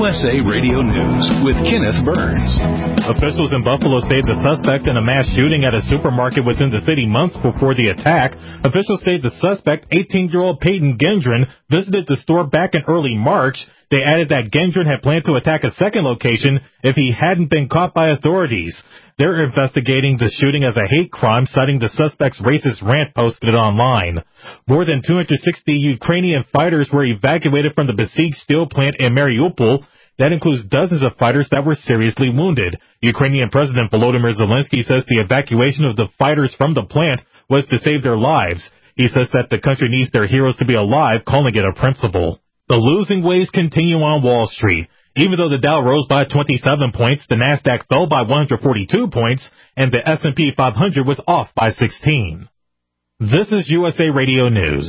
USA Radio News with Kenneth Burns. Officials in Buffalo say the suspect in a mass shooting at a supermarket within the city months before the attack. Officials say the suspect, 18-year-old Peyton Gendron, visited the store back in early March. They added that Gendron had planned to attack a second location if he hadn't been caught by authorities. They're investigating the shooting as a hate crime, citing the suspect's racist rant posted online. More than 260 Ukrainian fighters were evacuated from the besieged steel plant in Mariupol. That includes dozens of fighters that were seriously wounded. Ukrainian President Volodymyr Zelensky says the evacuation of the fighters from the plant was to save their lives. He says that the country needs their heroes to be alive, calling it a principle. The losing ways continue on Wall Street. Even though the Dow rose by 27 points, the Nasdaq fell by 142 points, and the S&P 500 was off by 16. This is USA Radio News.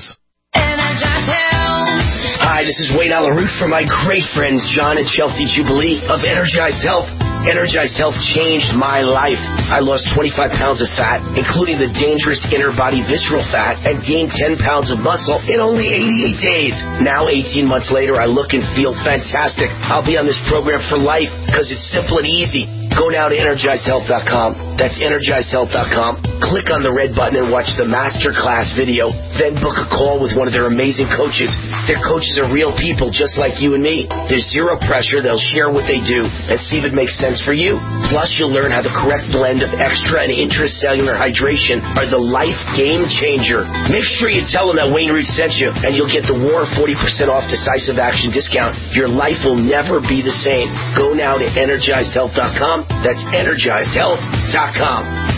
Hi, this is Wayne Alaroot from my great friends John and Chelsea Jubilee of Energized Health. Energized Health changed my life. I lost 25 pounds of fat, including the dangerous inner body visceral fat, and gained 10 pounds of muscle in only 88 days. Now, 18 months later, I look and feel fantastic. I'll be on this program for life because it's simple and easy. Go now to EnergizedHealth.com. That's EnergizedHealth.com. Click on the red button and watch the masterclass video. Then book a call with one of their amazing coaches. Their coaches are real people just like you and me. There's zero pressure. They'll share what they do and see if it makes sense for you. Plus, you'll learn how the correct blend of extra and intracellular hydration are the life game changer. Make sure you tell them that Wayne Root sent you, and you'll get the WAR 40% off decisive action discount. Your life will never be the same. Go now to EnergizedHealth.com. That's EnergizedHealth.com.